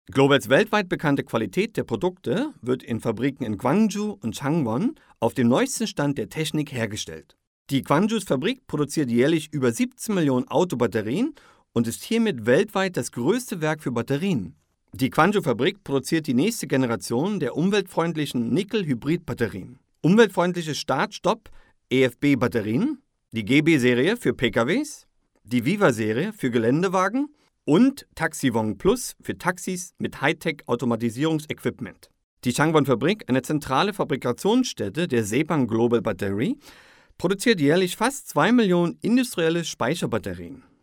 Globals weltweit bekannte Qualität der Produkte wird in Fabriken in Gwangju und Changwon auf dem neuesten Stand der Technik hergestellt. Die Gwangjus Fabrik produziert jährlich über 17 Millionen Autobatterien und ist hiermit weltweit das größte Werk für Batterien. Die Gwangju-Fabrik produziert die nächste Generation der umweltfreundlichen Nickel-Hybrid-Batterien. Umweltfreundliche Start-Stopp-EFB-Batterien, die GB-Serie für PKWs, die Viva-Serie für Geländewagen und Taxiwong Plus für Taxis mit Hightech-Automatisierungsequipment. Die Changwon-Fabrik, eine zentrale Fabrikationsstätte der Sepang Global Battery, produziert jährlich fast 2 Millionen industrielle Speicherbatterien.